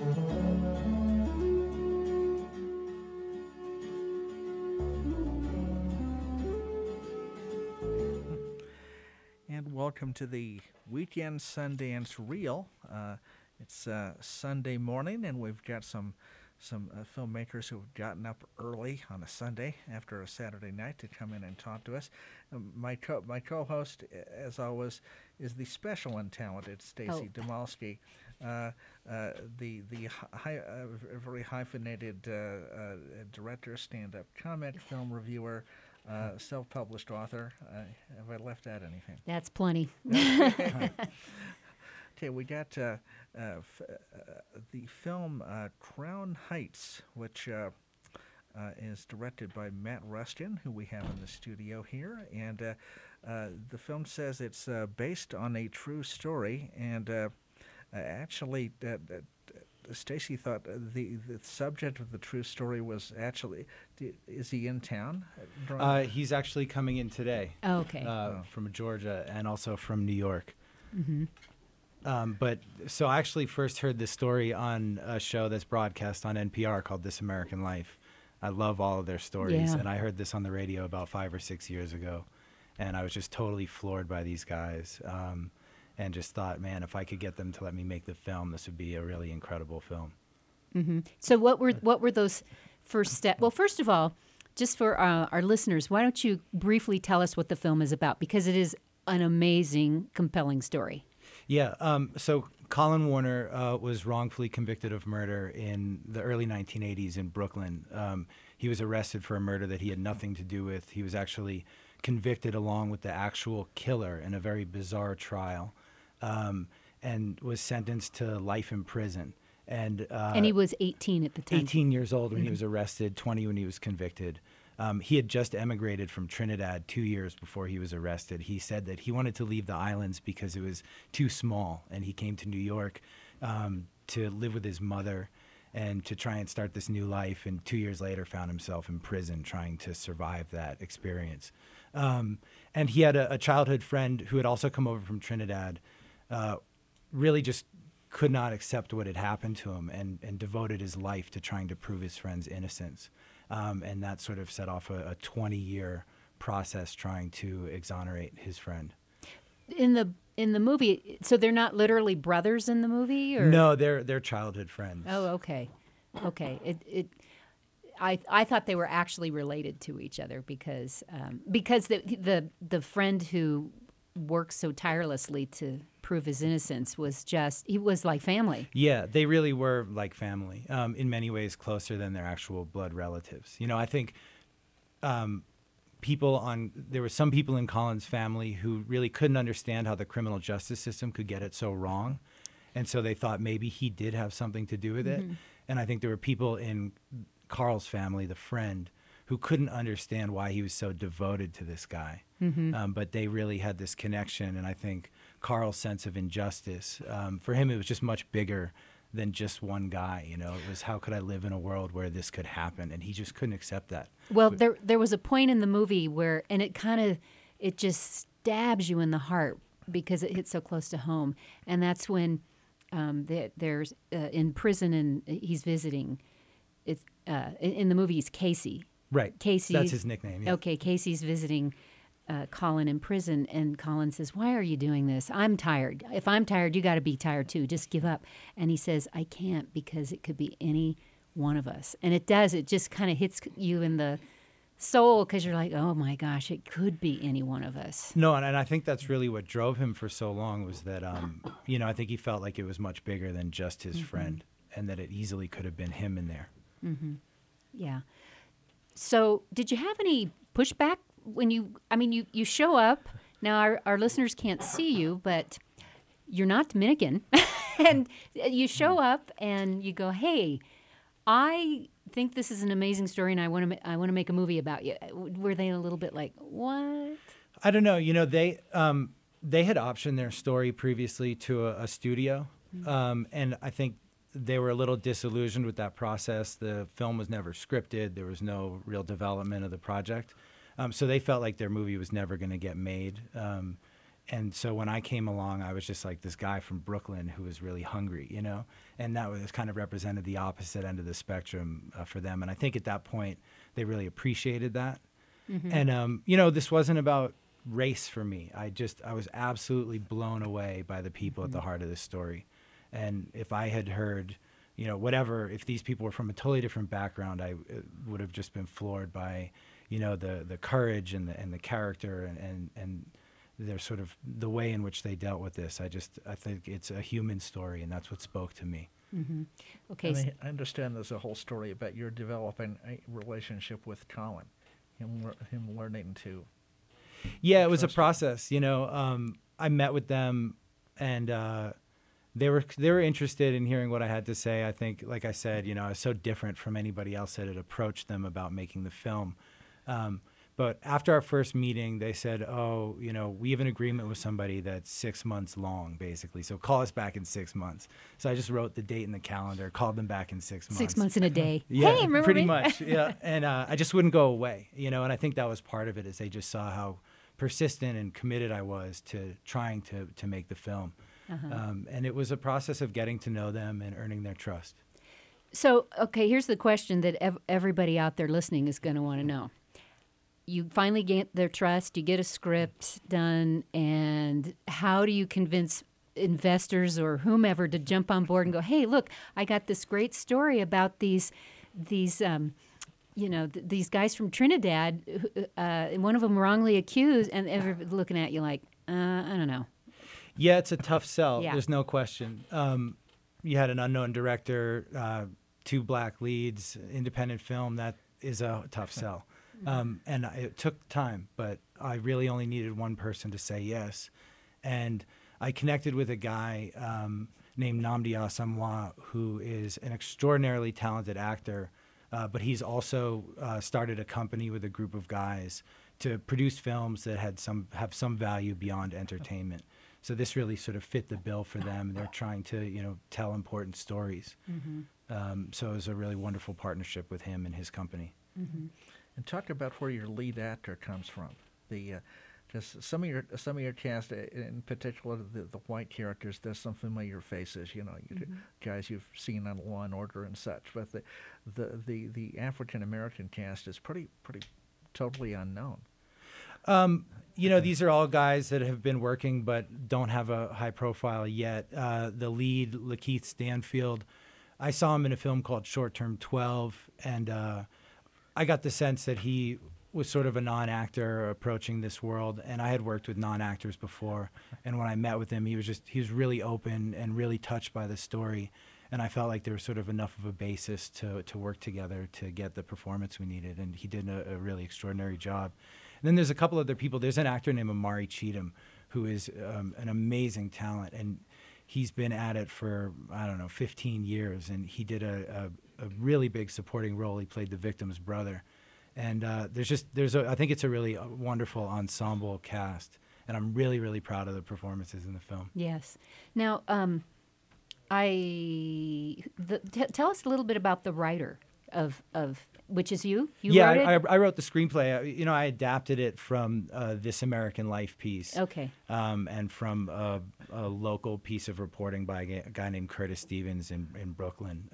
And welcome to the Weekend Sundance Reel. It's Sunday morning, and we've got some filmmakers who've gotten up early on a Sunday after a Saturday night to come in and talk to us. My co-host, as always, is the special and talented Stacy Demalski, the very hyphenated director, stand-up comic, film reviewer, self-published author. Have I left out anything? That's plenty. Okay, we got the film Crown Heights, which is directed by Matt Rustin, who we have in the studio here. And the film says it's based on a true story. And actually, Stacy thought the subject of the true story was actually, is he in town? He's actually coming in today. Oh, okay. From Georgia and also from New York. Mm-hmm. But so I actually first heard this story on a show that's broadcast on NPR called This American Life. I love all of their stories, and I heard this on the radio about 5 or 6 years ago, and I was just totally floored by these guys, and just thought, man, if I could get them to let me make the film, this would be a really incredible film. Mm-hmm. So what were those first steps? Well, first of all, just for our listeners, why don't you briefly tell us what the film is about, because it is an amazing, compelling story. Yeah, so Colin Warner was wrongfully convicted of murder in the early 1980s in Brooklyn. He was arrested for a murder that he had nothing to do with. He was actually convicted along with the actual killer in a very bizarre trial, and was sentenced to life in prison. And he was 18 at the time. 18 years old when he was arrested, 20 when he was convicted. He had just emigrated from Trinidad 2 years before he was arrested. He said that he wanted to leave the islands because it was too small, and he came to New York to live with his mother and to try and start this new life, and 2 years later found himself in prison trying to survive that experience. And he had a childhood friend who had also come over from Trinidad, really just could not accept what had happened to him, and devoted his life to trying to prove his friend's innocence. And that sort of set off a 20-year process trying to exonerate his friend. In the movie, so they're not literally brothers in the movie, or no, they're childhood friends. Oh, okay. I thought they were actually related to each other because the friend who works so tirelessly to prove his innocence he was like family. Yeah, they really were like family, in many ways closer than their actual blood relatives. You know, I think there were some people in Colin's family who really couldn't understand how the criminal justice system could get it so wrong. And so they thought maybe he did have something to do with it. And I think there were people in Carl's family, the friend, who couldn't understand why he was so devoted to this guy. But they really had this connection, and I think Carl's sense of injustice, for him it was just much bigger than just one guy. You know, it was, how could I live in a world where this could happen? And he just couldn't accept that. Well, there was a point in the movie where, and it just stabs you in the heart because it hits so close to home, and that's when there's in prison and he's visiting. It's in the movie he's Casey. Right. Casey. That's his nickname. Yeah. Okay, Casey's visiting Colin in prison, and Colin says, "Why are you doing this? I'm tired. If I'm tired, you got to be tired too. Just give up." And he says, "I can't, because it could be any one of us." And it does. It just kind of hits you in the soul because you're like, "Oh my gosh, it could be any one of us." No, and I think that's really what drove him for so long was that, I think he felt like it was much bigger than just his friend, and that it easily could have been him in there. Yeah. So did you have any pushback when you show up? Now our listeners can't see you, but you're not Dominican. And you show up and you go, "Hey, I think this is an amazing story, and I want to make a movie about you." Were they a little bit like, "What?" I don't know. You know, they had optioned their story previously to a studio, and I think they were a little disillusioned with that process. The film was never scripted. There was no real development of the project. So they felt like their movie was never going to get made. And so when I came along, I was just like this guy from Brooklyn who was really hungry, you know, and that was kind of represented the opposite end of the spectrum for them. And I think at that point they really appreciated that. And you know, this wasn't about race for me. I was absolutely blown away by the people at the heart of this story. And if I had heard, you know, whatever, if these people were from a totally different background, I would have just been floored by, you know, the courage and the character and their sort of the way in which they dealt with this. I think it's a human story, and that's what spoke to me. Okay. And I understand there's a whole story about your developing a relationship with Colin, him learning to. Yeah, it was a trust him. process. You know, I met with them, and they were interested in hearing what I had to say. I think, like I said, you know, I was so different from anybody else that had approached them about making the film. But after our first meeting, they said, "Oh, you know, we have an agreement with somebody that's 6 months long, basically. So call us back in 6 months." So I just wrote the date in the calendar, called them back in 6 months. 6 months in a day. Yeah, Hey, remember pretty me? much. Yeah, and I just wouldn't go away, you know. And I think that was part of it, is they just saw how persistent and committed I was to trying to make the film. And it was a process of getting to know them and earning their trust. So, okay, here's the question that everybody out there listening is going to want to know. You finally get their trust, you get a script done, and how do you convince investors or whomever to jump on board and go, hey, look, I got this great story about these these guys from Trinidad, and one of them wrongly accused, and everybody's looking at you like, I don't know. Yeah, it's a tough sell. Yeah. There's no question. You had an unknown director, 2 black leads, independent film. That is a tough sell. And it took time, but I really only needed one person to say yes. And I connected with a guy named Nnamdi Asomugha, who is an extraordinarily talented actor, but he's also started a company with a group of guys to produce films that have some value beyond entertainment. So this really sort of fit the bill for them. They're trying to, you know, tell important stories. So it was a really wonderful partnership with him and his company. And talk about where your lead actor comes from. Just some of your cast, in particular the white characters. There's some familiar faces, you know, guys you've seen on Law and Order and such. But the African American cast is pretty totally unknown. You know, these are all guys that have been working but don't have a high profile yet. The lead, Lakeith Stanfield, I saw him in a film called Short Term 12, and I got the sense that he was sort of a non-actor approaching this world, and I had worked with non-actors before, and when I met with him, he was really open and really touched by the story, and I felt like there was sort of enough of a basis to work together to get the performance we needed, and he did a really extraordinary job. And then there's a couple other people. There's an actor named Amari Cheatham, who is an amazing talent, and he's been at it for, 15 years, and he did a really big supporting role. He played the victim's brother. And I think it's a really wonderful ensemble cast, and I'm really, really proud of the performances in the film. Yes. Now, tell us a little bit about the writer of which is you. You wrote it? I wrote the screenplay. I adapted it from This American Life piece. Okay. And from a local piece of reporting by a guy named Curtis Stevens in Brooklyn.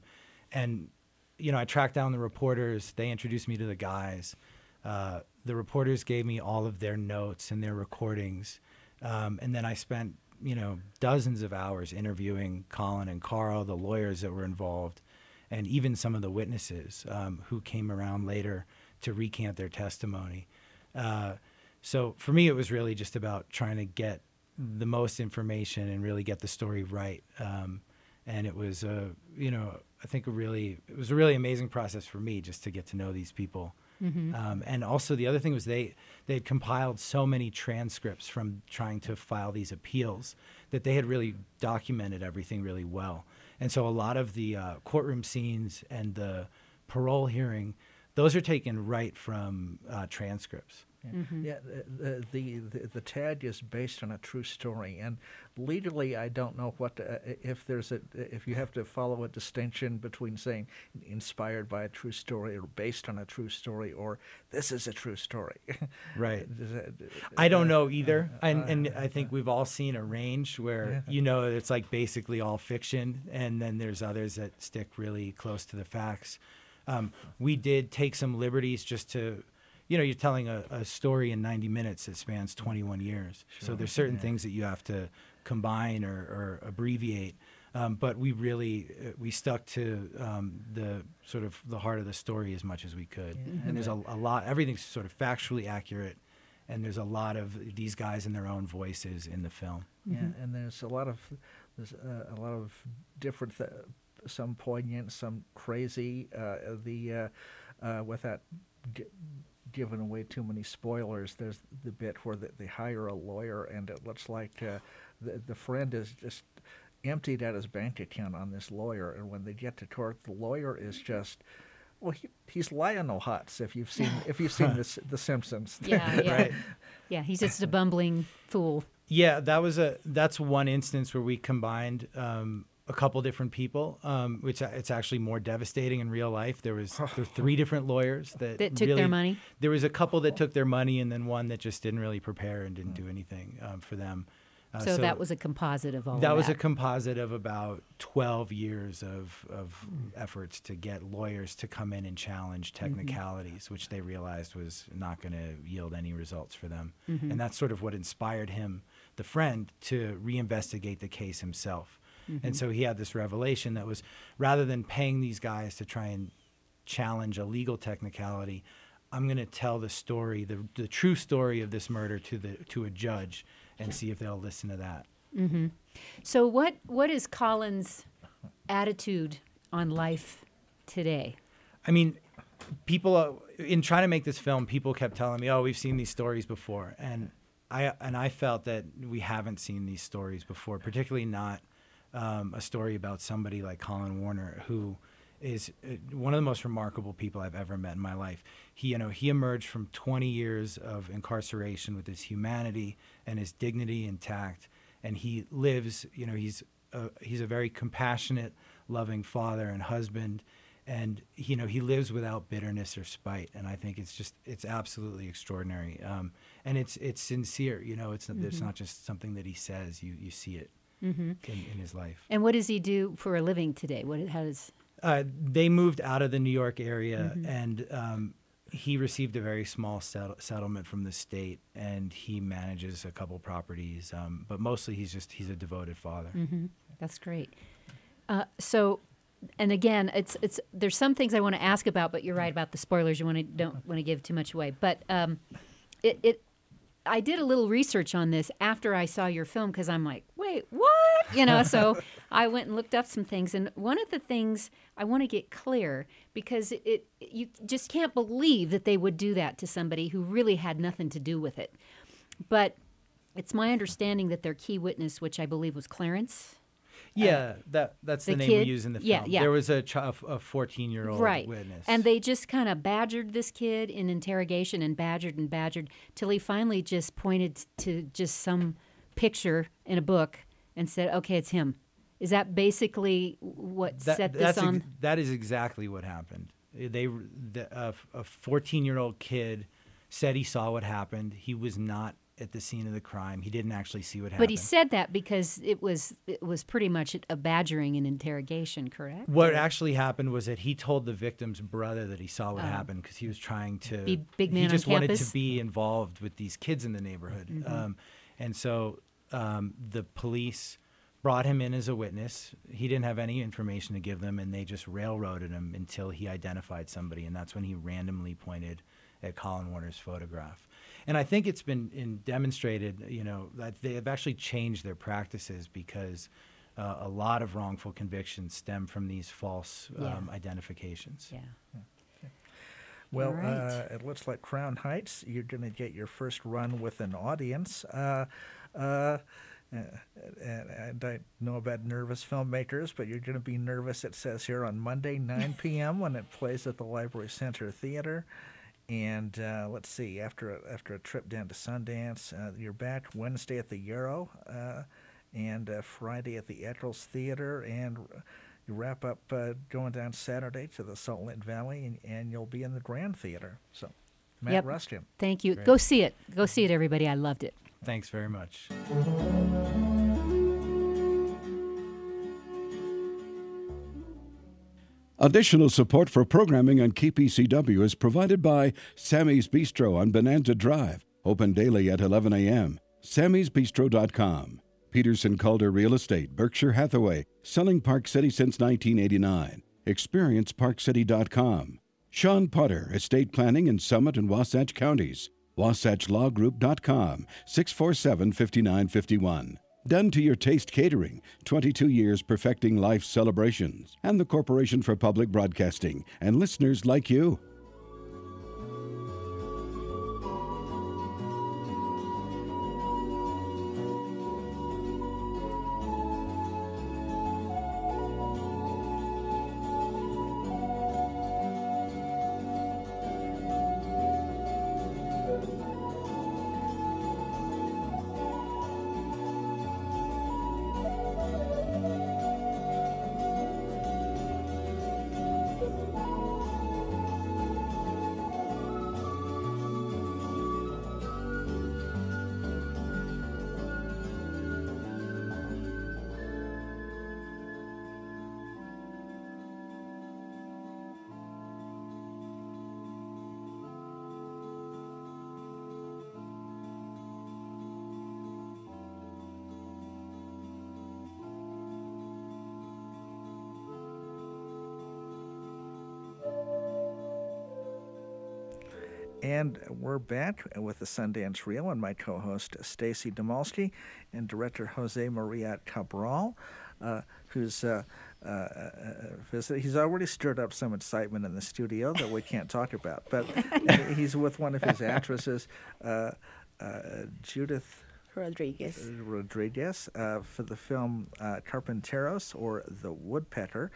I tracked down the reporters. They introduced me to the guys. The reporters gave me all of their notes and their recordings. And then I spent, dozens of hours interviewing Colin and Carl, the lawyers that were involved, and even some of the witnesses who came around later to recant their testimony. So for me, it was really just about trying to get the most information and really get the story right. And it was, I think it was a really amazing process for me just to get to know these people. And also the other thing was they had compiled so many transcripts from trying to file these appeals that they had really documented everything really well. And so a lot of the courtroom scenes and the parole hearing, those are taken right from transcripts. Yeah, the tag is based on a true story, and legally, I don't know if you have to follow a distinction between saying inspired by a true story or based on a true story or this is a true story. Right. I don't know either, and I think we've all seen a range where it's like basically all fiction, and then there's others that stick really close to the facts. We did take some liberties just to. You're telling a story in 90 minutes that spans 21 years. Sure. So there's certain things that you have to combine or abbreviate. But we stuck to the sort of the heart of the story as much as we could. Yeah. And there's a lot, everything's sort of factually accurate. And there's a lot of these guys in their own voices in the film. Yeah, and there's a lot of different, some poignant, some crazy. Without giving away too many spoilers, there's the bit where they hire a lawyer, and it looks like the friend is just emptied out his bank account on this lawyer, and when they get to court, the lawyer is just. Well, he's Lionel Hutz. If you've seen The Simpsons, yeah, right? Yeah, he's just a bumbling fool. Yeah, that's one instance where we combined a couple different people, which it's actually more devastating in real life. There were 3 different lawyers that took their money. There was a couple that took their money, and then one that just didn't really prepare and didn't do anything for them. So that was a composite of all that. That was a composite of about 12 years of efforts to get lawyers to come in and challenge technicalities, which they realized was not going to yield any results for them. And that's sort of what inspired him, the friend, to reinvestigate the case himself. And so he had this revelation that was, rather than paying these guys to try and challenge a legal technicality, I'm going to tell the story, the true story of this murder to a judge and see if they'll listen to that. So what is Colin's attitude on life today? I mean, people, in trying to make this film, people kept telling me, oh, we've seen these stories before. And I felt that we haven't seen these stories before, particularly not a story about somebody like Colin Warner, who is one of the most remarkable people I've ever met in my life. He emerged from 20 years of incarceration with his humanity and his dignity intact, and he lives. He's a very compassionate, loving father and husband, and he lives without bitterness or spite. And I think it's absolutely extraordinary, and it's sincere. It's not just something that he says. You see it in his life. And what does he do for a living today? They moved out of the New York area, and he received a very small settlement from the state, and he manages a couple properties. But mostly, he's a devoted father. That's great. So, and again, there's some things I want to ask about, but you're right about the spoilers. Don't want to give too much away. But I did a little research on this after I saw your film because I'm like, wait, what? So I went and looked up some things, and one of the things I want to get clear, because you just can't believe that they would do that to somebody who really had nothing to do with it. But it's my understanding that their key witness, which I believe was Clarence. Yeah, that's the name we use in the film. Yeah. There was a 14-year-old witness. And they just kind of badgered this kid in interrogation and badgered till he finally just pointed to just some picture in a book and said, okay, it's him. Is that basically what set this on? That is exactly what happened. A 14-year-old kid said he saw what happened. He was not at the scene of the crime. He didn't actually see what happened. But he said that because it was pretty much a badgering and interrogation, correct? What actually happened was that he told the victim's brother that he saw what happened because he was trying to be big man on campus. He just wanted to be involved with these kids in the neighborhood. And so the police brought him in as a witness. He didn't have any information to give them, and they just railroaded him until he identified somebody, and that's when he randomly pointed at Colin Warner's photograph. And I think it's been demonstrated, that they have actually changed their practices because a lot of wrongful convictions stem from these false identifications. Yeah. Well, right. It looks like Crown Heights, you're going to get your first run with an audience. And I know about nervous filmmakers, but you're going to be nervous, it says here, on Monday, 9 p.m. when it plays at the Library Center Theater. And let's see, after a trip down to Sundance, you're back Wednesday at the Euro, and Friday at the Eccles Theater, and you wrap up going down Saturday to the Salt Lake Valley, and you'll be in the Grand Theater. So, Matt Yep. Rustin. Thank you. Great. Go see it. Go see it, everybody. I loved it. Thanks very much. Additional support for programming on KPCW is provided by Sammy's Bistro on Bonanza Drive, open daily at 11 a.m. Sammy'sBistro.com. Peterson Calder Real Estate, Berkshire Hathaway, selling Park City since 1989. ExperienceParkCity.com. Sean Potter, Estate Planning in Summit and Wasatch Counties. WasatchLawGroup.com, 647-5951. Done to Your Taste Catering, 22 years perfecting life celebrations. And the Corporation for Public Broadcasting, and listeners like you. And we're back with the Sundance Reel and my co-host Stacy Demolsky and director Jose Maria Cabral, who's visited. He's already stirred up some excitement in the studio that we can't talk about, but he's with one of his actresses, Judith Rodriguez, for the film Carpinteros, or The Woodpecker.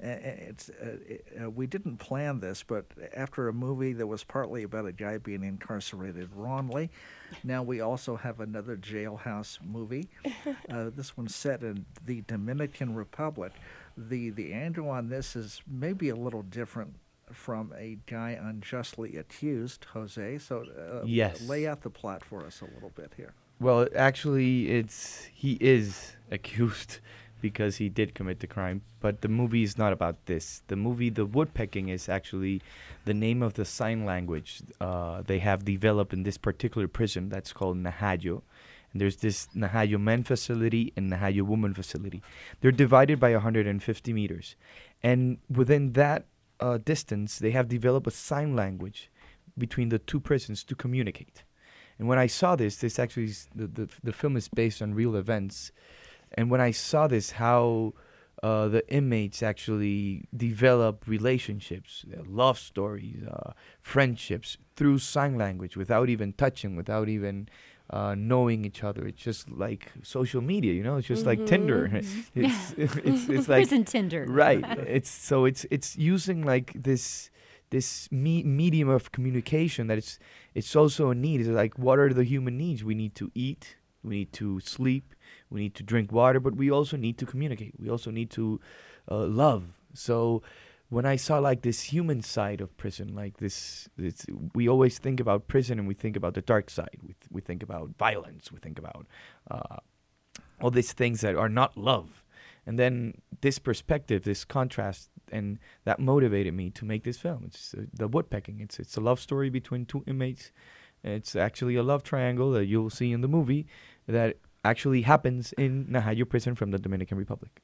We didn't plan this, but after a movie that was partly about a guy being incarcerated wrongly, now we also have another jailhouse movie. This one's set in the Dominican Republic. The angle on this is maybe a little different from a guy unjustly accused, Jose. So Yes. lay out the plot for us a little bit here. Well, actually, he is accused because he did commit the crime, but the movie is not about this. The movie, The Woodpecking, is actually the name of the sign language they have developed in this particular prison that's called Najayo. And there's this Najayo men facility and Najayo woman facility. They're divided by 150 meters. And within that distance, they have developed a sign language between the two prisons to communicate. And when I saw this actually is the film is based on real events. And when I saw this, how the inmates actually develop relationships, love stories, friendships through sign language without even touching, without even knowing each other. It's just like social media, you know. It's just like Tinder. It's like Prison Tinder. right. It's using like this medium of communication that it's also a need. It's like, what are the human needs? We need to eat, we need to sleep, we need to drink water, but we also need to communicate. We also need to love. So when I saw like this human side of prison, like this, we always think about prison and we think about the dark side. We think about violence. We think about all these things that are not love. And then this perspective, this contrast, and that motivated me to make this film. It's The Woodpecking. It's a love story between two inmates. It's actually a love triangle that you'll see in the movie that actually happens in Najayo prison from the Dominican Republic.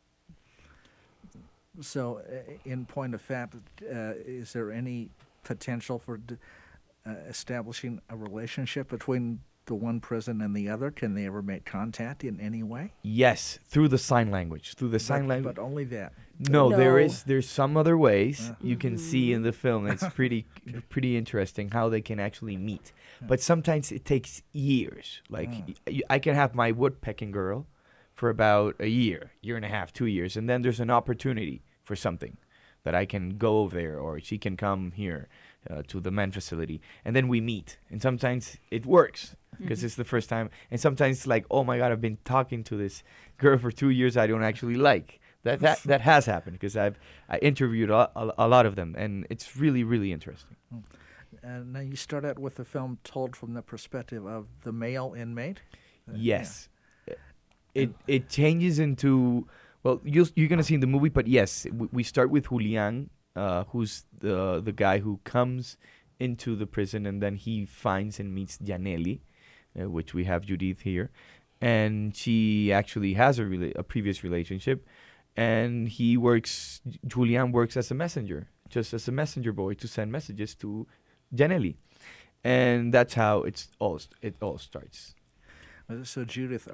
So, in point of fact, is there any potential for establishing a relationship between the one prison and the other? Can they ever make contact in any way? Yes, through the sign language. Through the sign language. But only that. No, No. there's some other ways you can see in the film. It's pretty interesting how they can actually meet. But sometimes it takes years. Like I can have my woodpecking girl for about a year and a half, 2 years, and then there's an opportunity for something that I can go over there, or she can come here to the men facility, and then we meet, and sometimes it works because it's the first time, and sometimes it's like, oh my God, I've been talking to this girl for 2 years I don't actually like. That has happened because I interviewed a lot of them, and it's really, really interesting. And now you start out with the film told from the perspective of the male inmate. Yes, it changes into, well, you're gonna see in the movie, but yes, we start with Julian, who's the guy who comes into the prison, and then he finds and meets Janelli, which we have Judith here, and she actually has a previous relationship, and Julian works as a messenger, just as a messenger boy to send messages to Janelli, and that's how it all starts. So Judith,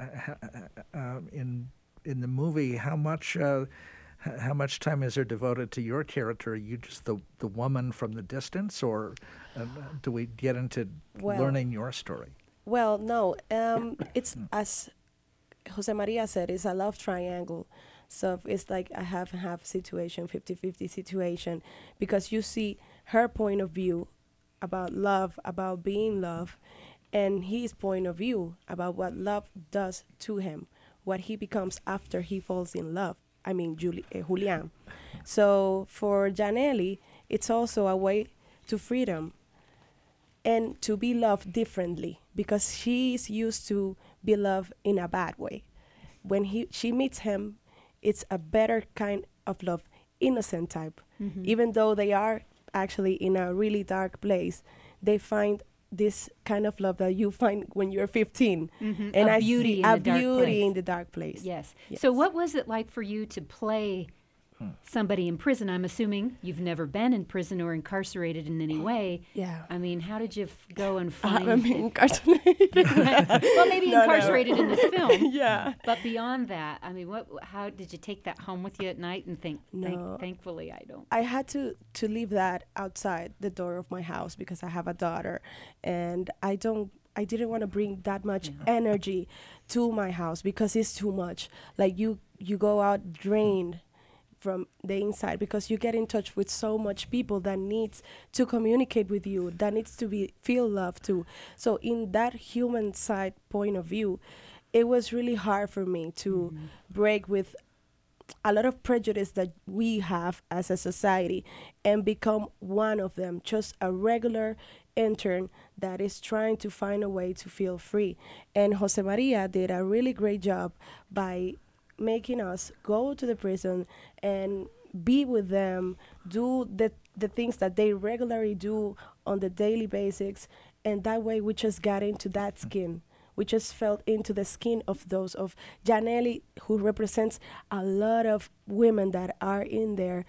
in the movie, how much time is there devoted to your character? Are you just the woman from the distance, or do we get into learning your story? Well, no. It's, as Jose Maria said, it's a love triangle. So it's like a half-and-half situation, 50-50 situation, because you see her point of view about love, about being loved, and his point of view about what love does to him, what he becomes after he falls in love. I mean, Julian. So for Janelli, it's also a way to freedom and to be loved differently, because she's used to be loved in a bad way. When she meets him, it's a better kind of love, innocent type. Even though they are actually in a really dark place, they find this kind of love that you find when you're 15. And a beauty in the dark place. Yes. So what was it like for you to play somebody in prison? I'm assuming you've never been in prison or incarcerated in any way. Yeah. I mean, how did you go and I find... haven't been incarcerated. Well, maybe No. incarcerated in this film. Yeah. But beyond that, I mean, how did you take that home with you at night and think, No. thankfully I don't? I had to leave that outside the door of my house because I have a daughter, and I didn't want to bring that much energy to my house because it's too much. Like you go out drained from the inside because you get in touch with so much people that needs to communicate with you, that needs to feel love too. So in that human side point of view, it was really hard for me to break with a lot of prejudice that we have as a society and become one of them, just a regular intern that is trying to find a way to feel free. And Jose Maria did a really great job by making us go to the prison and be with them, do the things that they regularly do on the daily basics, and that way we just got into that skin. We just felt into the skin of those of Janelli, who represents a lot of women that are in there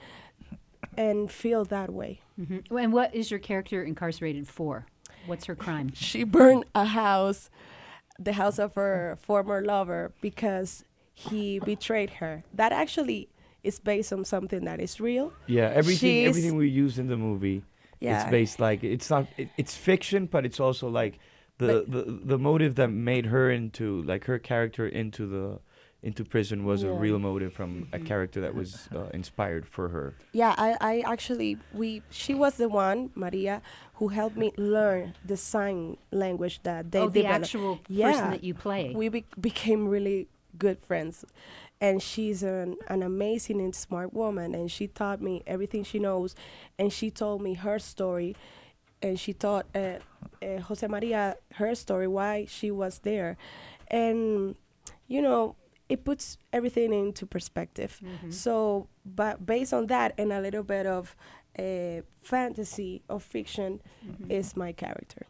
and feel that way. And what is your character incarcerated for? What's her crime? She burned a house, the house of her former lover, because he betrayed her. That actually is based on something that is real. Yeah, everything we use in the movie, Yeah. it's based like it's fiction, but it's also like the motive that made her into, like, her character into prison was a real motive from a character that was inspired for her. Yeah, I actually, she was the one, Maria, who helped me learn the sign language that they the developed. actual person that you play. We became really good friends. And she's an amazing and smart woman, and she taught me everything she knows, and she told me her story, and she taught Jose Maria her story, why she was there. And, you know, it puts everything into perspective. So, but based on that and a little bit of fantasy or fiction is my character.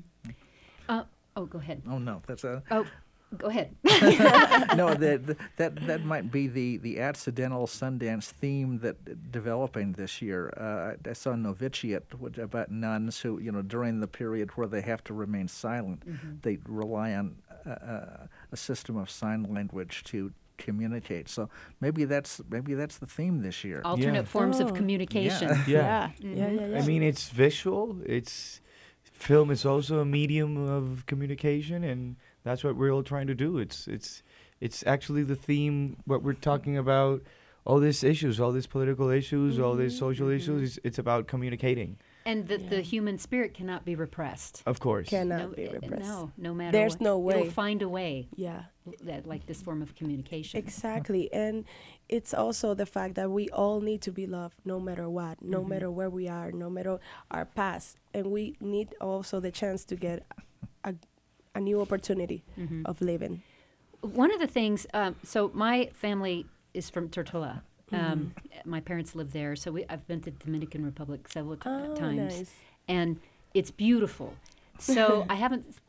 Go ahead. Oh no, that's a Go ahead. no. That might be the accidental Sundance theme that developing this year. I saw Novitiate about nuns who, during the period where they have to remain silent, they rely on a system of sign language to communicate. So maybe that's the theme this year. Alternate forms of communication. Yeah. Yeah. I mean, it's visual. Film is also a medium of communication, and that's what we're all trying to do. It's actually the theme, what we're talking about, all these issues, all these political issues, all these social issues, it's about communicating. And that the human spirit cannot be repressed. Of course. Cannot be repressed. No matter There's what. no way. It'll find a way. Yeah. That, like this form of communication. Exactly. And it's also the fact that we all need to be loved no matter what, no matter where we are, no matter our past. And we need also the chance to get a new opportunity of living. One of the things, so my family is from Tortola. My parents live there, so I've been to the Dominican Republic several times, Nice. and it's beautiful. So I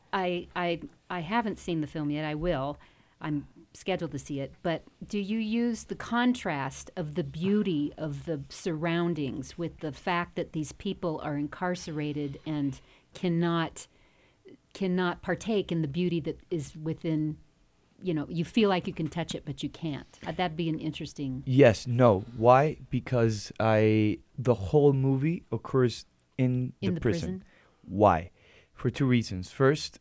haven't seen the film yet. I will. I'm scheduled to see it. But do you use the contrast of the beauty of the surroundings with the fact that these people are incarcerated and cannot partake in the beauty that is within? You feel like you can touch it, but you can't. That'd be an interesting. Yes, no. Why? Because the whole movie occurs in the prison. Why? For two reasons. First,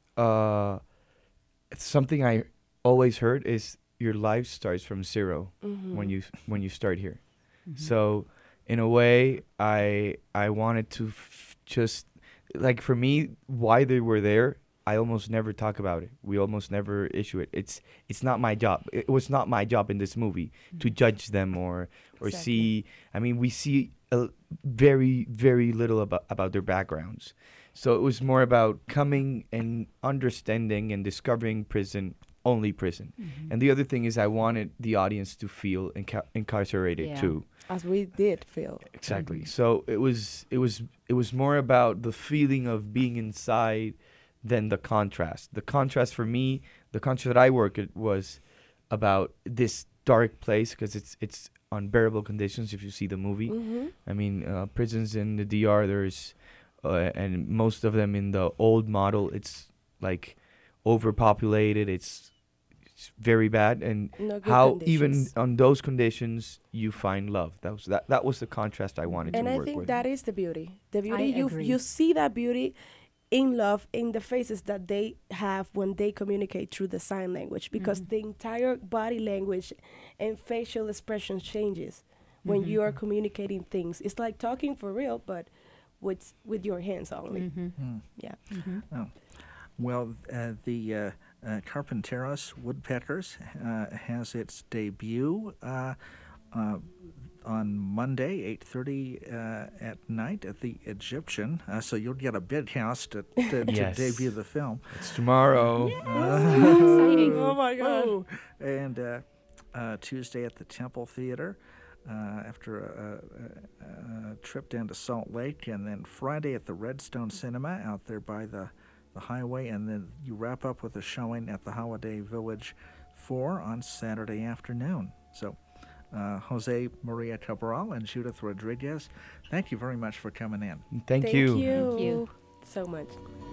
something I always heard is your life starts from zero when you start here. So, in a way, I wanted to just like for me, why they were there. I almost never talk about it. We almost never issue it. It's not my job. It was not my job in this movie to judge them or see. I mean, we see very, very little about their backgrounds. So it was more about coming and understanding and discovering only prison. And the other thing is I wanted the audience to feel incarcerated too. As we did feel. Exactly. So it was more about the feeling of being inside than the contrast. The contrast for me, the contrast that I work at was about this dark place because it's unbearable conditions if you see the movie. I mean, prisons in the DR, there's, and most of them in the old model, it's like overpopulated. It's very bad. And how even on those conditions you find love. That was the contrast I wanted to work with. And I think that is the beauty. The beauty, agree. you see that beauty in love in the faces that they have when they communicate through the sign language, because the entire body language and facial expression changes when you are communicating things. It's like talking for real, but with your hands only. Yeah. Oh. Well, the Carpinteros Woodpeckers has its debut on Monday, 8:30 at night at the Egyptian. So you'll get a big house to Yes. debut the film. It's tomorrow. Exciting. Oh my God. Oh. And Tuesday at the Temple Theater after a trip down to Salt Lake. And then Friday at the Redstone Cinema out there by the highway. And then you wrap up with a showing at the Holiday Village 4 on Saturday afternoon. So Jose Maria Cabral and Judith Rodriguez, thank you very much for coming in. Thank you. Thank you so much.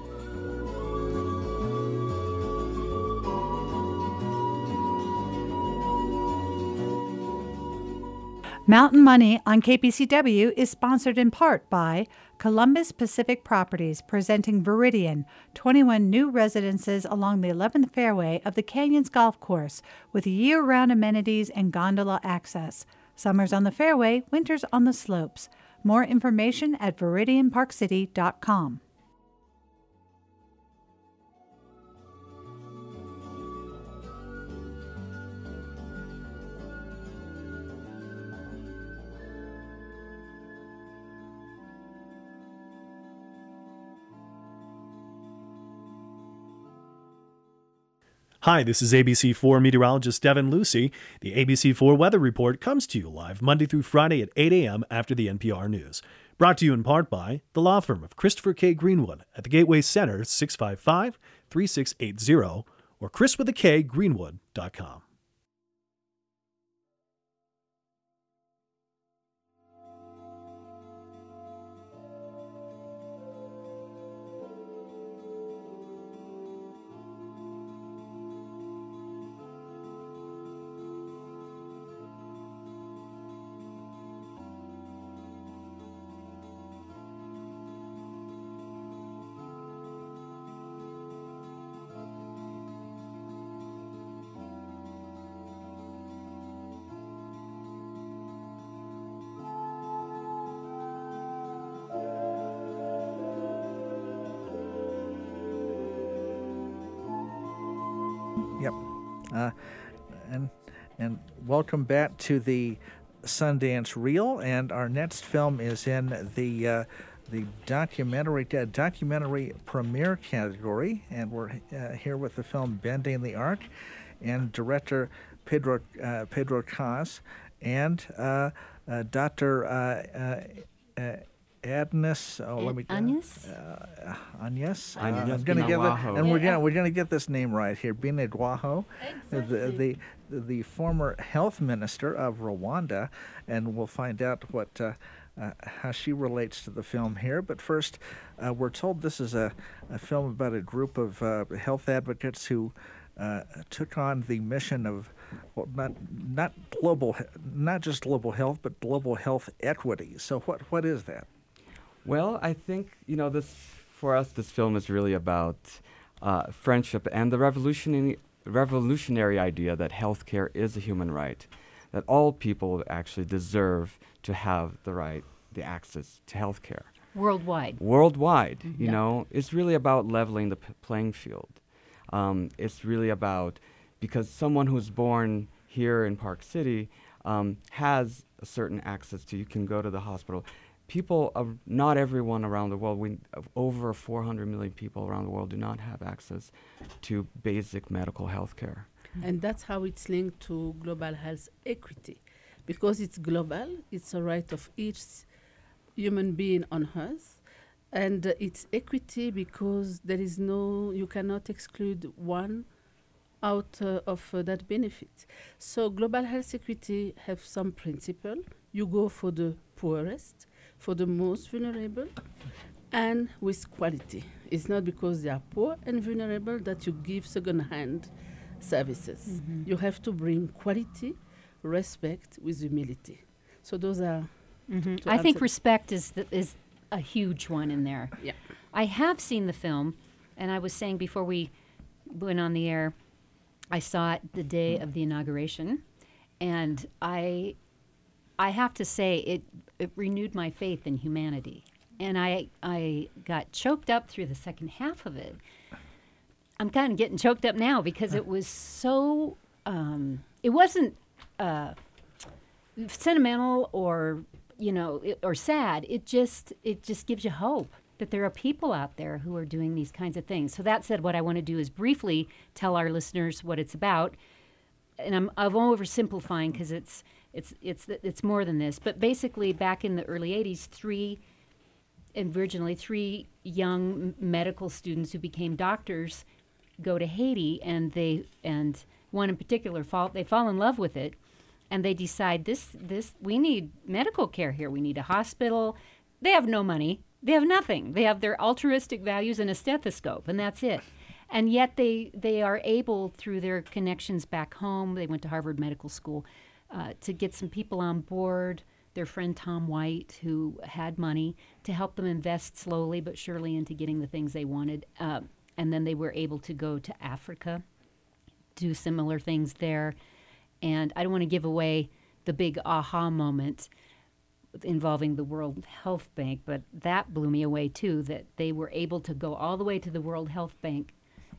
Mountain Money on KPCW is sponsored in part by Columbus Pacific Properties, presenting Viridian, 21 new residences along the 11th fairway of the Canyons Golf Course with year-round amenities and gondola access. Summers on the fairway, winters on the slopes. More information at viridianparkcity.com. Hi, this is ABC4 meteorologist Devin Lucy. The ABC4 Weather Report comes to you live Monday through Friday at 8 a.m. after the NPR News. Brought to you in part by the law firm of Christopher K. Greenwood at the Gateway Center, 655-3680, or chriswithak greenwood.com. Yep. Uh, and welcome back to the Sundance Reel. And our next film is in the documentary premiere category, and we're here with the film Bending the Arc, and director Pedro Caz and Dr. Agnes. Agnes. Agnes. Agnes I'm gonna get Binagwaho. and we're gonna get this name right here. Binagwaho, the former health minister of Rwanda, and we'll find out what how she relates to the film here. But first, we're told this is a film about a group of health advocates who took on the mission of not just global health, but global health equity. So what is that? Well, I think, this, for us, this film is really about friendship and the revolutionary idea that healthcare is a human right, that all people actually deserve to have the access to healthcare. Worldwide. It's really about leveling the playing field. It's really about, because someone who's born here in Park City has a certain access to, you can go to the hospital. Not everyone around the world, over 400 million people around the world do not have access to basic medical health care. And that's how it's linked to global health equity. Because it's global, it's a right of each human being on Earth. And it's equity because you cannot exclude one out of that benefit. So global health equity have some principle. You go for the poorest, for the most vulnerable, and with quality. It's not because they are poor and vulnerable that you give second-hand services. Mm-hmm. You have to bring quality, respect with humility. So those are... I think respect is a huge one in there. Yeah. I have seen the film, and I was saying before we went on the air, I saw it the day of the inauguration, and I have to say it renewed my faith in humanity. And I got choked up through the second half of it. I'm kind of getting choked up now because it was so, it wasn't sentimental or, or sad. It just gives you hope that there are people out there who are doing these kinds of things. So that said, what I want to do is briefly tell our listeners what it's about. And I'm oversimplifying because it's more than this. But basically, back in the early 80s, three young medical students who became doctors go to Haiti, and one in particular they fall in love with it, and they decide this we need medical care here. We need a hospital. They have no money. They have nothing. They have their altruistic values and a stethoscope, and that's it. And yet they are able, through their connections back home, they went to Harvard Medical School, to get some people on board, their friend Tom White, who had money, to help them invest slowly but surely into getting the things they wanted. And then they were able to go to Africa, do similar things there. And I don't want to give away the big aha moment involving the World Health Bank, but that blew me away too, that they were able to go all the way to the World Health Bank.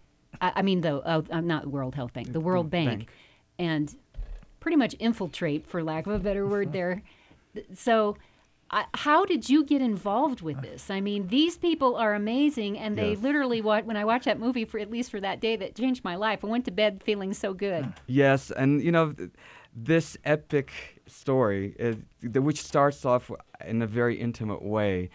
Not World Health Bank, the World Bank, and pretty much infiltrate, for lack of a better word there. So how did you get involved with this? I mean, these people are amazing, and they literally, when I watched that movie, at least for that day, that changed my life. I went to bed feeling so good. Yes, and this epic story, which starts off in a very intimate way,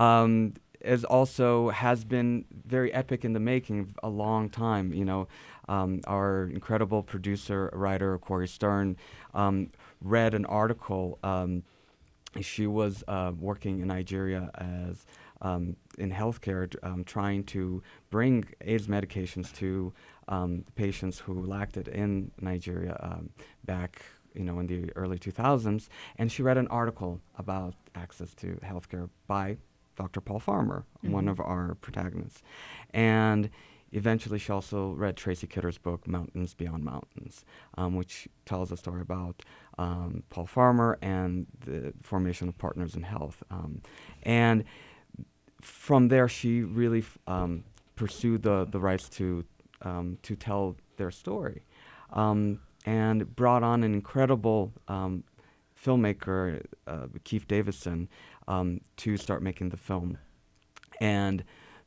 has been very epic in the making a long time. Our incredible producer, writer, Corey Stern, read an article. She was working in Nigeria as in healthcare, trying to bring AIDS medications to patients who lacked it in Nigeria back, in the early 2000s. And she read an article about access to healthcare by Dr. Paul Farmer, one of our protagonists. And eventually she also read Tracy Kidder's book, Mountains Beyond Mountains, which tells a story about Paul Farmer and the formation of Partners in Health. And from there, she really pursued the rights to to tell their story, and brought on an incredible filmmaker, Keith Davidson, to start making the film. And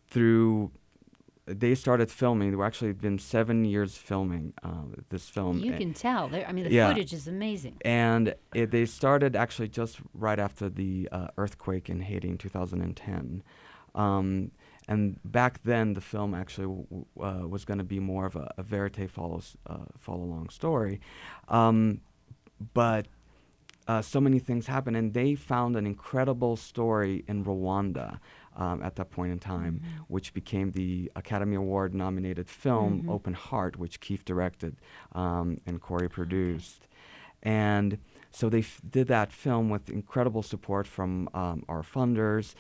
they started filming. There were actually been 7 years filming this film. You can tell. I mean, the Yeah. footage is amazing. And they started actually just right after the earthquake in Haiti in 2010. And back then, the film actually was going to be more of a verite follow-along story. But so many things happened, and they found an incredible story in Rwanda at that point in time, which became the Academy Award-nominated film Open Heart, which Keith directed and Corey produced. And so they did that film with incredible support from our funders,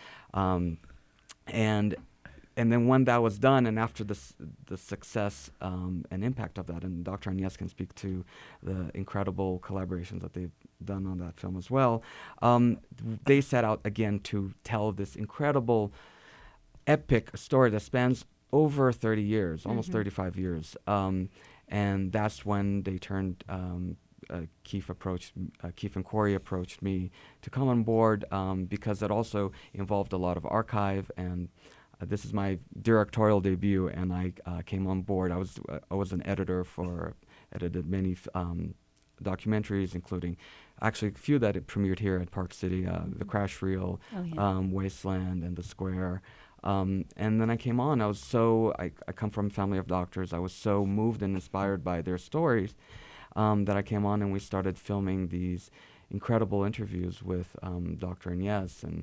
and then when that was done, and after the success and impact of that, and Dr. Agnes can speak to the incredible collaborations that they've done on that film as well, they set out again to tell this incredible, epic story that spans over 30 years, almost 35 years. And that's when they turned, Keith and Corey approached me to come on board because it also involved a lot of archive, and this is my directorial debut, and I came on board. I was an editor edited many documentaries, including actually a few that it premiered here at Park City, The Crash Reel, Wasteland, and The Square. And then I came on. I come from a family of doctors. I was so moved and inspired by their stories that I came on, and we started filming these incredible interviews with Dr. Agnes and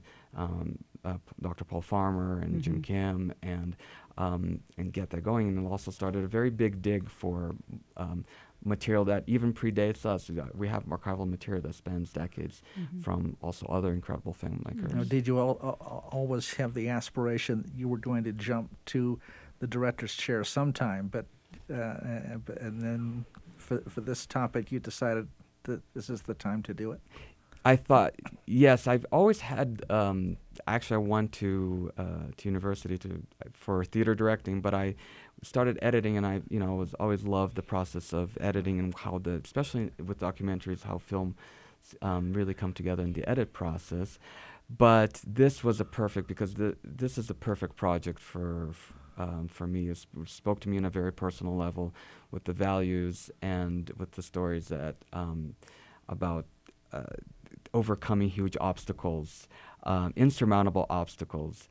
Dr. Paul Farmer and Jim Kim, and get that going. And also started a very big dig for material that even predates us. We have archival material that spans decades from also other incredible filmmakers. Now, did you always have the aspiration that you were going to jump to the director's chair sometime, and then for this topic you decided that this is the time to do it? I thought, yes, I've always had, actually I went to university for theater directing, but I started editing, and I always loved the process of editing and how especially with documentaries, how film really come together in the edit process. But this was because this is a perfect project for me. It spoke to me on a very personal level with the values and with the stories that about overcoming huge obstacles, insurmountable obstacles,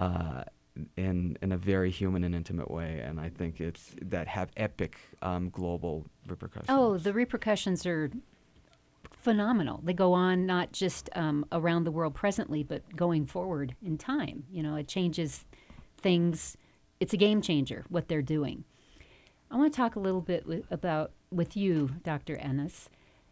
in a very human and intimate way. And I think that have epic global repercussions. Oh, the repercussions are phenomenal. They go on not just around the world presently, but going forward in time. It changes things. It's a game changer, what they're doing. I want to talk a little bit with you, Dr. Agnes.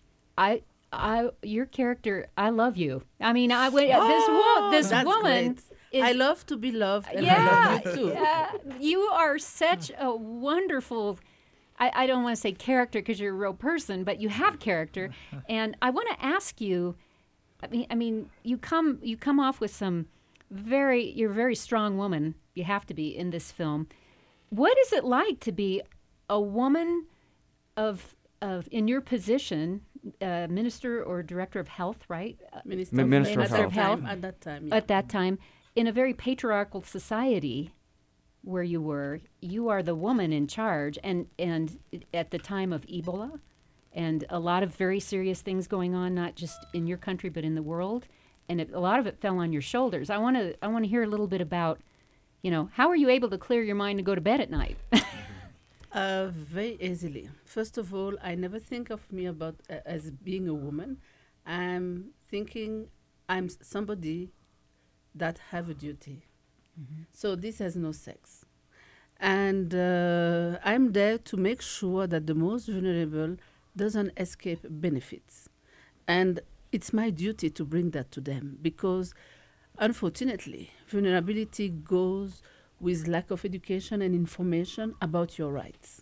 Your character, I love you. I mean, this woman great. I love to be loved, and yeah, I love you too. You are such a wonderful, I don't want to say character because you're a real person, but you have character. And I want to ask you, I mean, you come off with you're a very strong woman. You have to be in this film. What is it like to be a woman in your position, minister or director of health, right? Minister of Health. At that time, yeah. At that time, in a very patriarchal society where you are the woman in charge, and at the time of Ebola, and a lot of very serious things going on, not just in your country but in the world, and a lot of it fell on your shoulders. I want to hear a little bit about, how are you able to clear your mind to go to bed at night? Very easily. First of all, I never think of me as being a woman. I'm thinking I'm somebody that have a duty. So this has no sex. And I'm there to make sure that the most vulnerable doesn't escape benefits. And it's my duty to bring that to them because, unfortunately, vulnerability goes with lack of education and information about your rights.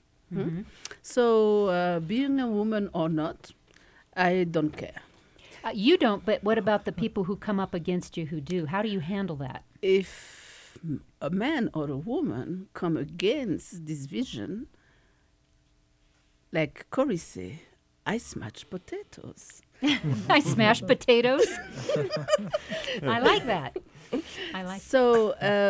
So being a woman or not, I don't care. You don't, but what about the people who come up against you who do? How do you handle that? If a man or a woman come against this vision, like Corey say, I smash potatoes. I smash potatoes. I like that. So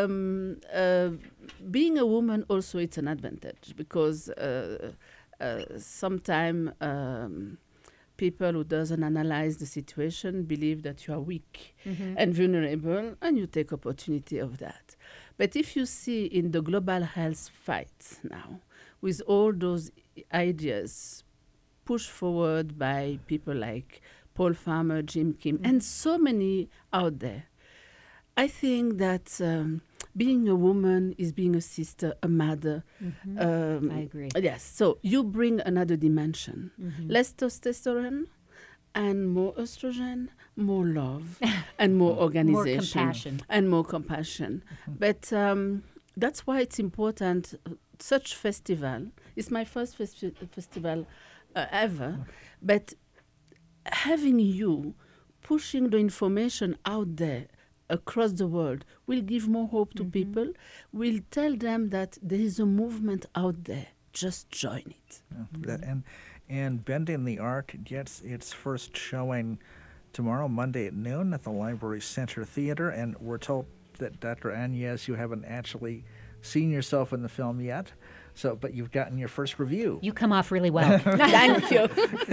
being a woman also it's an advantage because sometimes people who doesn't analyze the situation believe that you are weak and vulnerable, and you take opportunity of that. But if you see in the global health fight now, with all those ideas pushed forward by people like Paul Farmer, Jim Kim, and so many out there, I think that being a woman is being a sister, a mother. I agree. Yes, so you bring another dimension. Less testosterone and more estrogen, more love, and more organization. More compassion. And more compassion. But that's why it's important. Such festival, it's my first festival ever, but having you pushing the information out there across the world will give more hope to people, will tell them that there is a movement out there. Just join it. And Bending the Art gets its first showing tomorrow, Monday at noon at the Library Center Theater, and we're told that Dr. Agnes, you haven't actually seen yourself in the film yet, but you've gotten your first review. You come off really well. Thank you.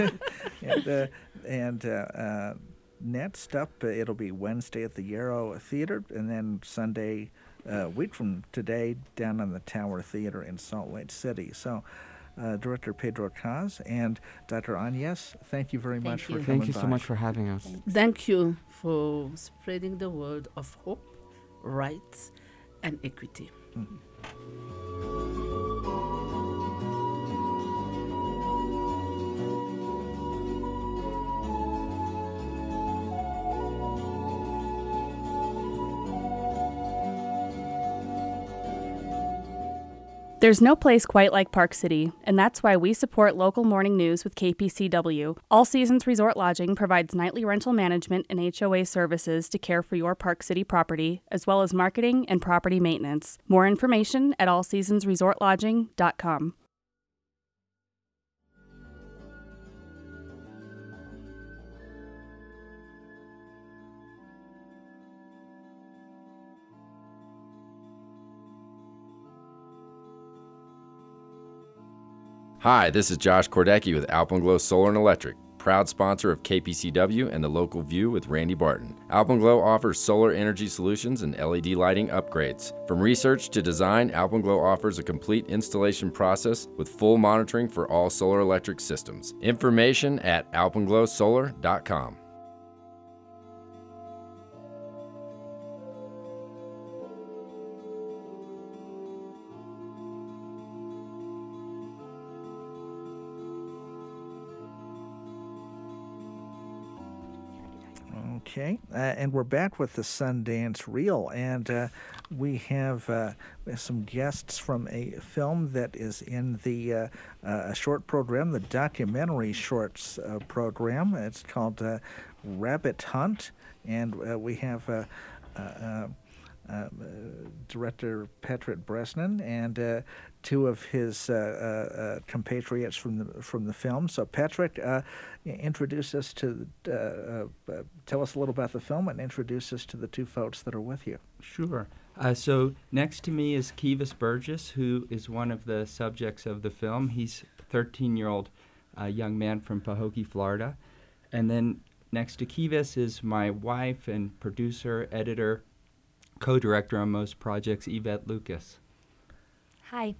Next up, it'll be Wednesday at the Yarrow Theater, and then Sunday, a week from today, down on the Tower Theater in Salt Lake City. So, Director Pedro Caz and Dr. Agnes, thank you very much for coming by. Thank you so much for having us. Thank you for spreading the word of hope, rights, and equity. There's no place quite like Park City, and that's why we support local morning news with KPCW. All Seasons Resort Lodging provides nightly rental management and HOA services to care for your Park City property, as well as marketing and property maintenance. More information at allseasonsresortlodging.com. Hi, this is Josh Kordecki with Alpenglow Solar and Electric, proud sponsor of KPCW and The Local View with Randy Barton. Alpenglow offers solar energy solutions and LED lighting upgrades. From research to design, Alpenglow offers a complete installation process with full monitoring for all solar electric systems. Information at alpenglowsolar.com. Okay, and we're back with the Sundance Reel, and we have some guests from a film that is in the short program, the documentary shorts program. It's called Rabbit Hunt, and we have director Patrick Bresnan and two of his compatriots from the film. So Patrick, introduce us to tell us a little about the film and introduce us to the two folks that are with you. Sure. So next to me is Kivas Burgess, who is one of the subjects of the film. He's a 13-year-old young man from Pahokee, Florida. And then next to Kivas is my wife and producer, editor, co-director on most projects, Yvette Lucas. Hi.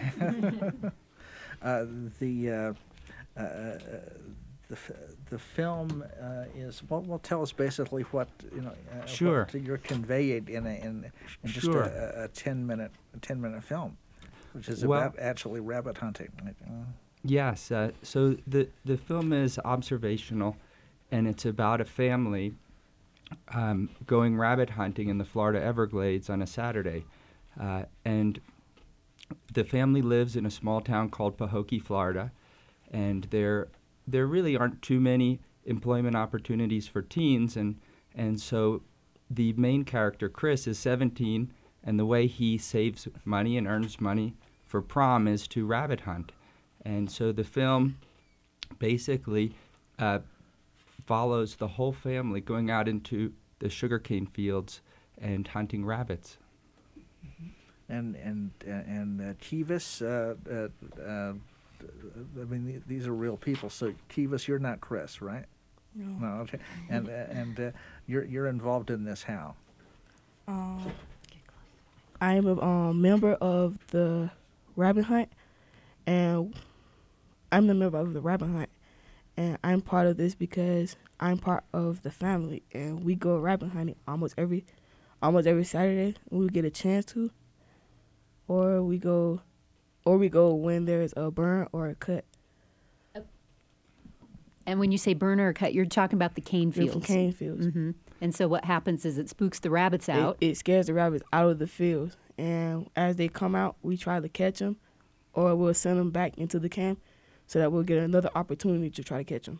The film is well. Tell us basically what Sure. What you're conveyed in just Sure. a 10-minute film, which is Well, about actually rabbit hunting. Yes. So the film is observational, and it's about a family going rabbit hunting in the Florida Everglades on a Saturday, and the family lives in a small town called Pahokee, Florida, and there really aren't too many employment opportunities for teens, and so the main character, Chris, is 17, and the way he saves money and earns money for prom is to rabbit hunt. And so the film basically follows the whole family going out into the sugarcane fields and hunting rabbits. And Kivas, I mean, these are real people. So Kivas, you're not Chris, right? No. Okay. And you're involved in this how? I'm a member of the rabbit hunt, and I'm part of this because I'm part of the family, and we go rabbit hunting almost every Saturday when we get a chance to, or we go when there's a burn or a cut. And when you say burn or a cut, you're talking about the cane fields. The cane fields. Mm-hmm. And so what happens is it spooks the rabbits out. It scares the rabbits out of the fields, and as they come out, we try to catch them, or we'll send them back into the camp so that we'll get another opportunity to try to catch them.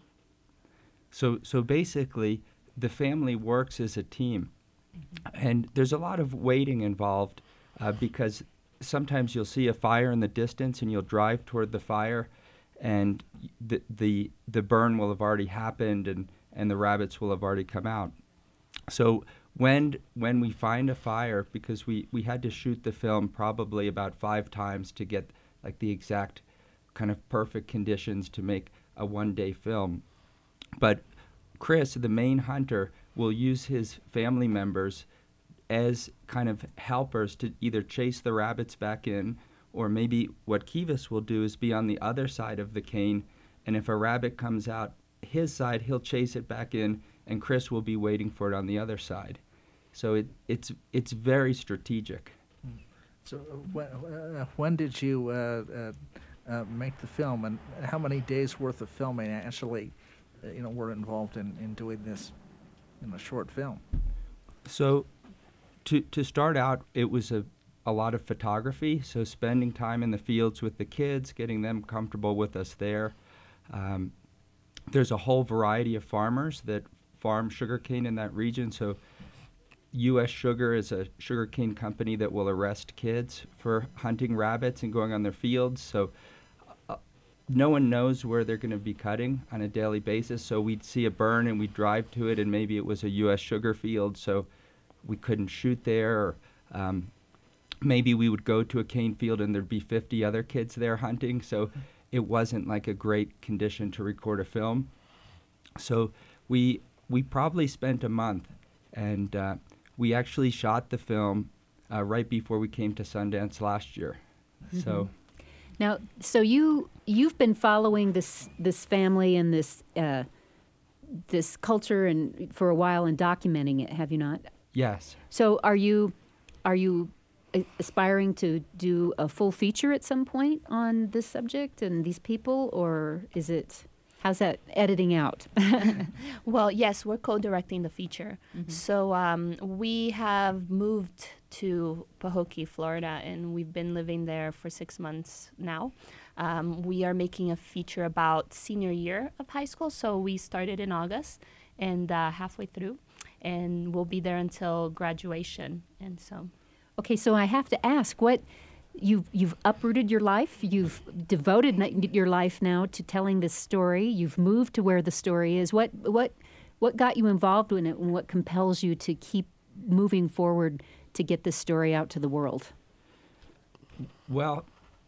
So basically, the family works as a team, and there's a lot of waiting involved because sometimes you'll see a fire in the distance and you'll drive toward the fire, and the burn will have already happened and the rabbits will have already come out. So when we find a fire, because we had to shoot the film probably about 5 times to get like the exact kind of perfect conditions to make a one-day film. But Chris, the main hunter, will use his family members as kind of helpers to either chase the rabbits back in, or maybe what Kivas will do is be on the other side of the cane, and if a rabbit comes out his side, he'll chase it back in, and Chris will be waiting for it on the other side. So it's very strategic. So when did you make the film, and how many days worth of filming actually were involved in doing this short film? So to start out, it was a lot of photography, so spending time in the fields with the kids, getting them comfortable with us there. There's a whole variety of farmers that farm sugarcane in that region, so U.S. Sugar is a sugarcane company that will arrest kids for hunting rabbits and going on their fields, so no one knows where they're going to be cutting on a daily basis, so we'd see a burn and we'd drive to it, and maybe it was a U.S. Sugar field, so we couldn't shoot there, or maybe we would go to a cane field and there'd be 50 other kids there hunting, so it wasn't like a great condition to record a film. So we probably spent a month, and we actually shot the film right before we came to Sundance last year. Mm-hmm. So now, so you've been following this family and this culture and for a while and documenting it, have you not? Yes. So are you aspiring to do a full feature at some point on this subject and these people, or how's that editing out? Well, yes, we're co-directing the feature. Mm-hmm. So we have moved to Pahokee, Florida, and we've been living there for 6 months now. We are making a feature about senior year of high school, so we started in August and halfway through, and we'll be there until graduation, and so... Okay, so I have to ask, what you've uprooted your life, you've devoted your life now to telling this story, you've moved to where the story is. What got you involved in it, and what compels you to keep moving forward to get this story out to the world? Well,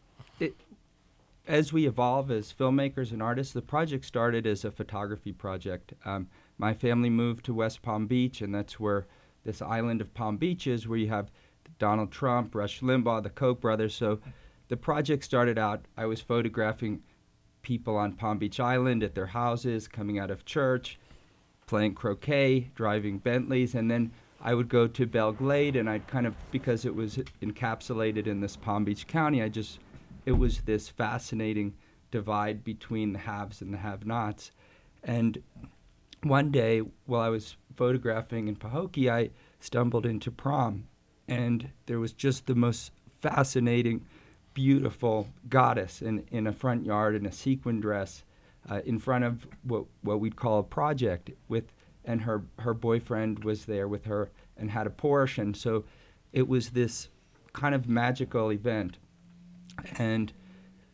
as we evolve as filmmakers and artists, the project started as a photography project. My family moved to West Palm Beach, and that's where this island of Palm Beach is, where you have Donald Trump, Rush Limbaugh, the Koch brothers. So the project started out, I was photographing people on Palm Beach Island at their houses, coming out of church, playing croquet, driving Bentleys, and then I would go to Belle Glade, and I'd kind of, because it was encapsulated in this Palm Beach County, it was this fascinating divide between the haves and the have-nots. And one day, while I was photographing in Pahokee, I stumbled into prom. And there was just the most fascinating, beautiful goddess in a front yard in a sequin dress in front of what we'd call a project and her boyfriend was there with her and had a Porsche. And so it was this kind of magical event. And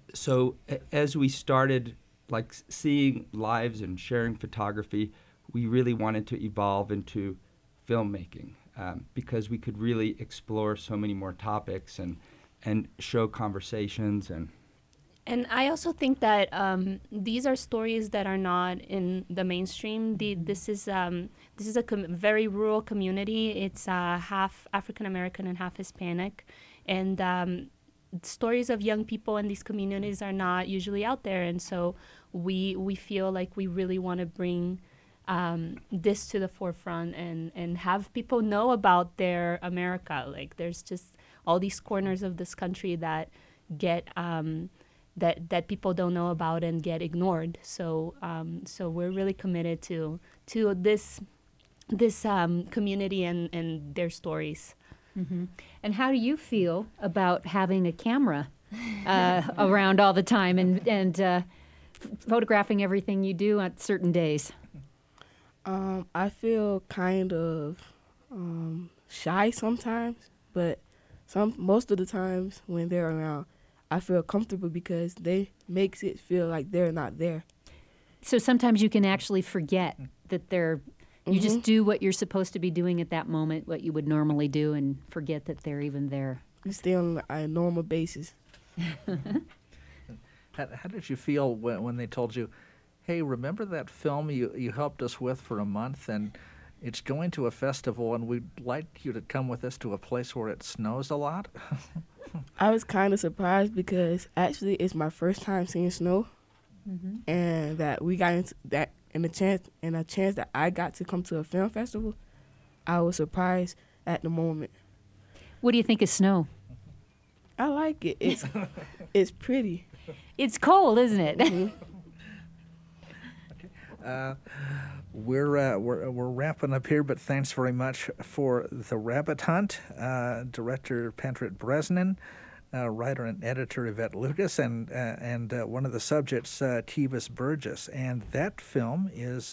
so as we started like seeing lives and sharing photography, we really wanted to evolve into filmmaking because we could really explore so many more topics and show conversations And I also think that these are stories that are not in the mainstream. This is a very rural community. It's half African American and half Hispanic, and stories of young people in these communities are not usually out there. And so we feel like we really want to bring this to the forefront and have people know about their America. Like there's just all these corners of this country that get that people don't know about and get ignored. So we're really committed to this community and their stories. Mm-hmm. And how do you feel about having a camera around all the time and photographing everything you do on certain days? I feel kind of shy sometimes, but most of the times when they're around, I feel comfortable because they makes it feel like they're not there. So sometimes you can actually forget that they're. You just do what you're supposed to be doing at that moment, what you would normally do, and forget that they're even there. You stay on a normal basis. How did you feel when they told you, hey, remember that film you helped us with for a month, and it's going to a festival, and we'd like you to come with us to a place where it snows a lot? I was kind of surprised because actually it's my first time seeing snow, and that we got into that, and a chance that I got to come to a film festival. I was surprised at the moment. What do you think of snow? I like it. It's pretty. It's cold, isn't it? We're wrapping up here, but thanks very much for The Rabbit Hunt. Director Patrick Bresnan, writer and editor Yvette Lucas, and one of the subjects, Tevis Burgess. And that film is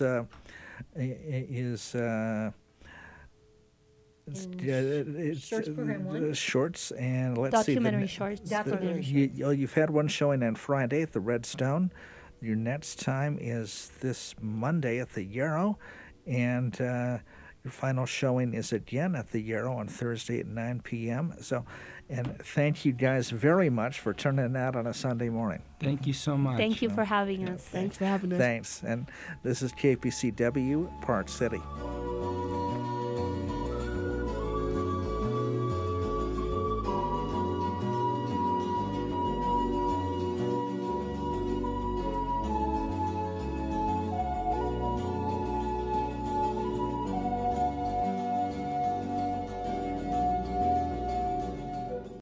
Shorts Program 1? Shorts, and let's Documentary see. shorts. You've had one showing on Friday at the Redstone. Your next time is this Monday at the Yarrow, and your final showing is again at the Yarrow on Thursday at 9 p.m. So, and thank you guys very much for turning it out on a Sunday morning. Thank you so much. Thank you for having us. Thanks for having us. Thanks. And this is KPCW, Park City.